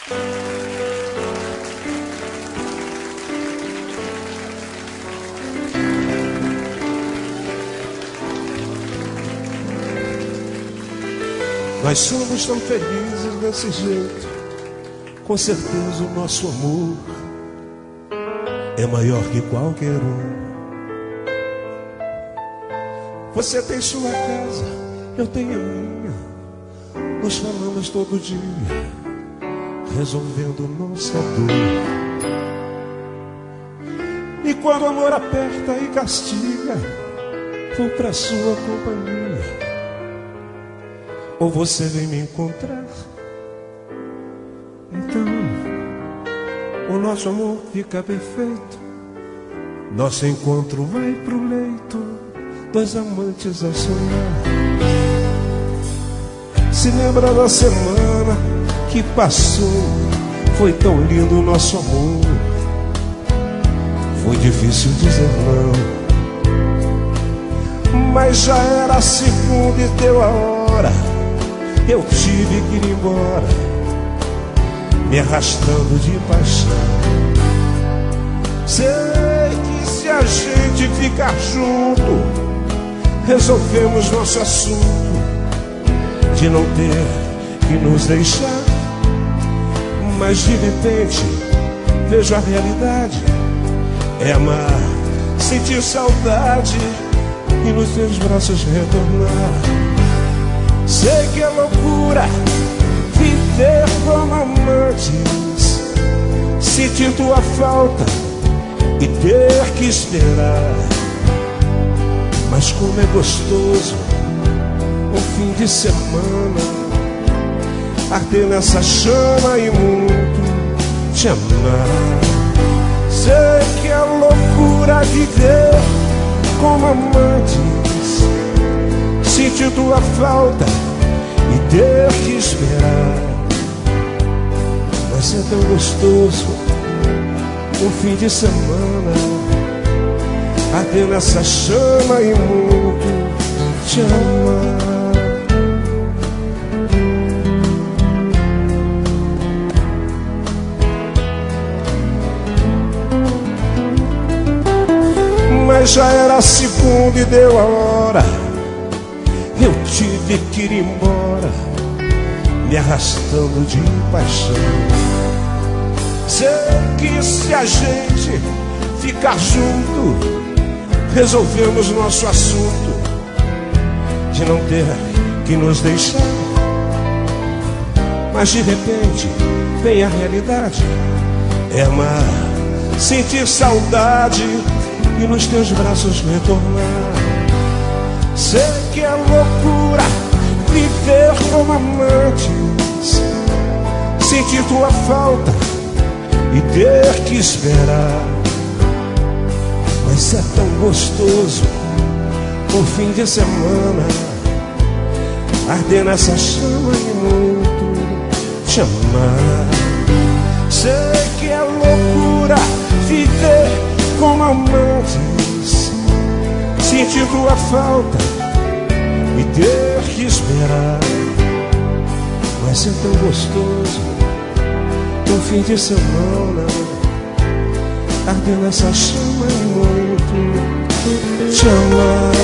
Nós somos tão felizes desse jeito. Com certeza o nosso amor é maior que qualquer um. Você tem sua casa, eu tenho a minha. Nos falamos todo dia, resolvendo nossa dor. E quando o amor aperta e castiga, vou pra sua companhia. Ou você vem me encontrar. Então o nosso amor fica perfeito. Nosso encontro vai pro leito, dois amantes a sonhar. Se lembra da semana que passou? Foi tão lindo o nosso amor. Foi difícil dizer não, mas já era a segunda e deu a hora. Eu tive que ir embora, me arrastando de paixão. Sei que se a gente ficar junto, resolvemos nosso assunto de não ter que nos deixar. Mas de repente vejo a realidade, é amar, sentir saudade e nos teus braços retornar. Sei que é loucura viver como amantes, sentir tua falta e ter que esperar. Mas como é gostoso um fim de semana, arder nessa chama e muito te amar. Sei que é loucura viver como amantes, sentir tua falta e ter que esperar. Mas é tão gostoso um fim de semana, arder nessa chama e muito te amar. Mas já era a segunda e deu a hora. Eu tive que ir embora, me arrastando de paixão. Sei que se a gente ficar junto, resolvemos nosso assunto de não ter que nos deixar. Mas de repente vem a realidade, é amar, sentir saudade e nos teus braços retornar. Sei que é loucura viver como amantes, sentir tua falta e ter que esperar. Mas é tão gostoso um fim de semana, arder nessa chama e muito te amar. Sei que é loucura viver como amantes, sentir tua falta e ter que esperar. Mas é tão gostoso um fim de semana, arder nessa chama e muito te amar.